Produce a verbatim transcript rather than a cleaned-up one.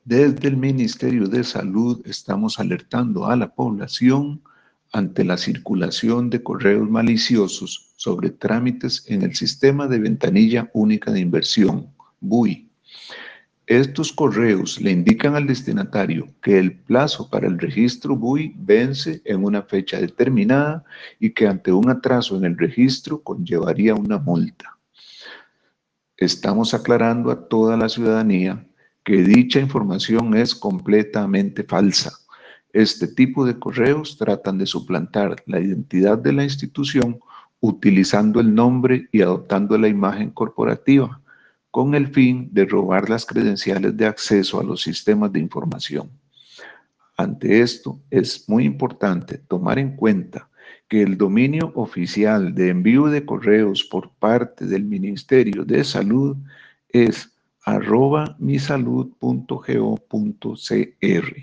Desde el Ministerio de Salud estamos alertando a la población ante la circulación de correos maliciosos sobre trámites en el Sistema de Ventanilla Única de Inversión, B U I. Estos correos le indican al destinatario que el plazo para el registro B U I vence en una fecha determinada y que ante un atraso en el registro conllevaría una multa. Estamos aclarando a toda la ciudadanía que dicha información es completamente falsa. Este tipo de correos tratan de suplantar la identidad de la institución utilizando el nombre y adoptando la imagen corporativa, con el fin de robar las credenciales de acceso a los sistemas de información. Ante esto, es muy importante tomar en cuenta que el dominio oficial de envío de correos por parte del Ministerio de Salud es arroba misalud punto go punto cr.